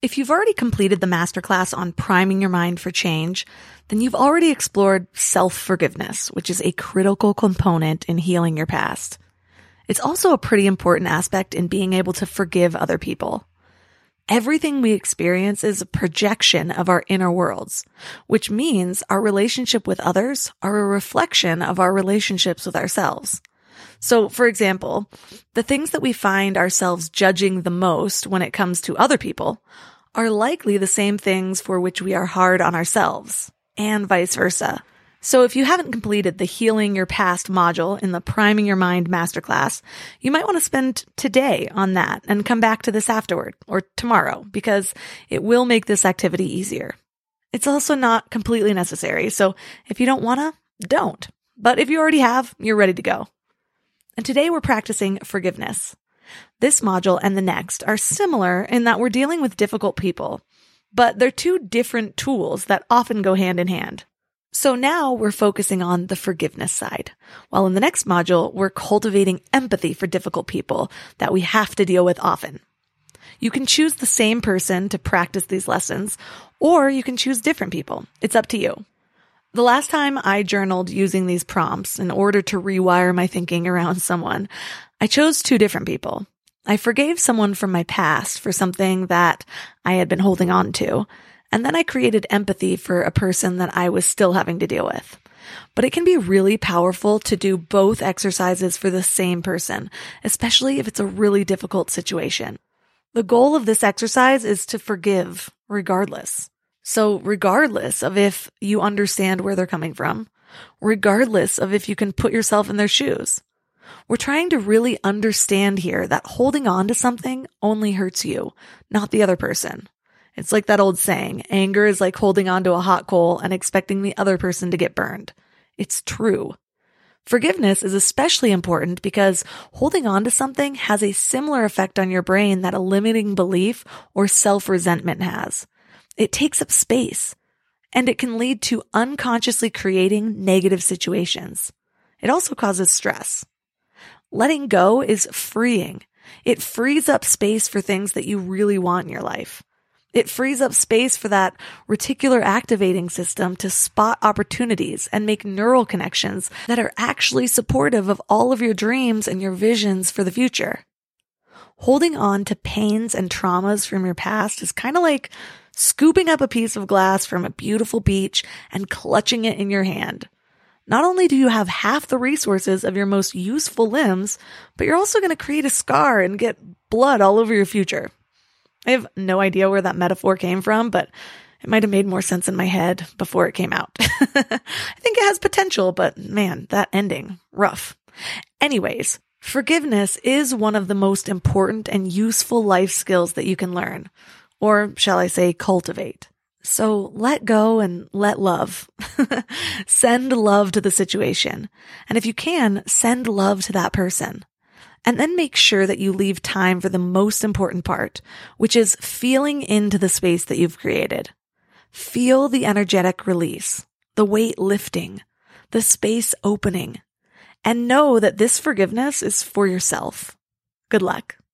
If you've already completed the masterclass on priming your mind for change, then you've already explored self-forgiveness, which is a critical component in healing your past. It's also a pretty important aspect in being able to forgive other people. Everything we experience is a projection of our inner worlds, which means our relationship with others are a reflection of our relationships with ourselves. So, for example, the things that we find ourselves judging the most when it comes to other people are likely the same things for which we are hard on ourselves, and vice versa. So if you haven't completed the Healing Your Past module in the Priming Your Mind masterclass, you might want to spend today on that and come back to this afterward or tomorrow because it will make this activity easier. It's also not completely necessary, so if you don't want to, don't. But if you already have, you're ready to go. And today we're practicing forgiveness. This module and the next are similar in that we're dealing with difficult people, but they're two different tools that often go hand in hand. So now we're focusing on the forgiveness side, while in the next module, we're cultivating empathy for difficult people that we have to deal with often. You can choose the same person to practice these lessons, or you can choose different people. It's up to you. The last time I journaled using these prompts in order to rewire my thinking around someone, I chose two different people. I forgave someone from my past for something that I had been holding on to, and then I created empathy for a person that I was still having to deal with. But it can be really powerful to do both exercises for the same person, especially if it's a really difficult situation. The goal of this exercise is to forgive regardless. So regardless of if you understand where they're coming from, regardless of if you can put yourself in their shoes, we're trying to really understand here that holding on to something only hurts you, not the other person. It's like that old saying, anger is like holding on to a hot coal and expecting the other person to get burned. It's true. Forgiveness is especially important because holding on to something has a similar effect on your brain that a limiting belief or self-resentment has. It takes up space, and it can lead to unconsciously creating negative situations. It also causes stress. Letting go is freeing. It frees up space for things that you really want in your life. It frees up space for that reticular activating system to spot opportunities and make neural connections that are actually supportive of all of your dreams and your visions for the future. Holding on to pains and traumas from your past is kind of like scooping up a piece of glass from a beautiful beach and clutching it in your hand. Not only do you have half the resources of your most useful limbs, but you're also going to create a scar and get blood all over your future. I have no idea where that metaphor came from, but it might have made more sense in my head before it came out. I think it has potential, but man, that ending, rough. Anyways, forgiveness is one of the most important and useful life skills that you can learn, or shall I say cultivate. So let go and let love. Send love to the situation. And if you can, send love to that person. And then make sure that you leave time for the most important part, which is feeling into the space that you've created. Feel the energetic release, the weight lifting, the space opening, and know that this forgiveness is for yourself. Good luck.